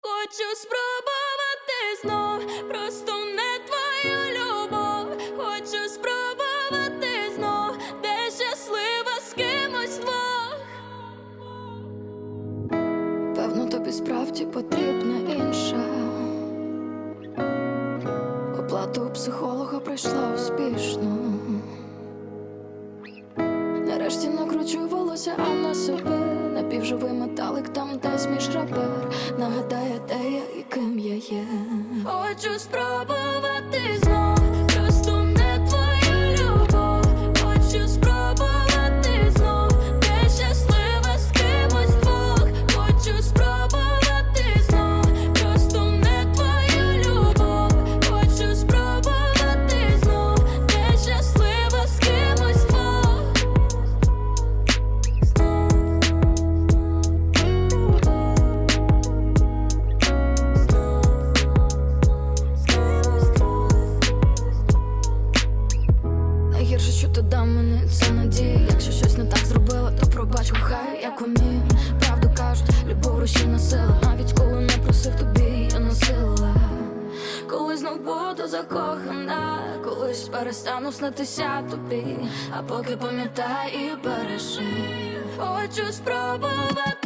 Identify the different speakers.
Speaker 1: Хочу спробувати знов, просто не твою любов. Хочу спробувати знов, де щаслива з кимось двох.
Speaker 2: Певно, тобі справді потрібна інша. Оплату у психолога пройшла успішно. Нарешті накручую волосся, а на себе напівживий металик там десь між ребер. Нагадає, де я і ким я є.
Speaker 1: Хочу спробувати знов, просто не твою любов. Хочу спробувати знов, де щаслива з кимось двох. Хочу спробувати знов, просто не твою любов. Хочу спробувати знов, де щаслива з кимось двох.
Speaker 2: Найгірше, що ти дав мені, це надія. Якщо щось не так зробила, то пробач, кохаю, як умію. Правду кажуть, любов рушійна сила. Навіть коли не просив, тобі я носила. Коли знов буду закохана, колись перестану снитися тобі. А поки пам'ятай і бережи.
Speaker 1: Хочу спробувати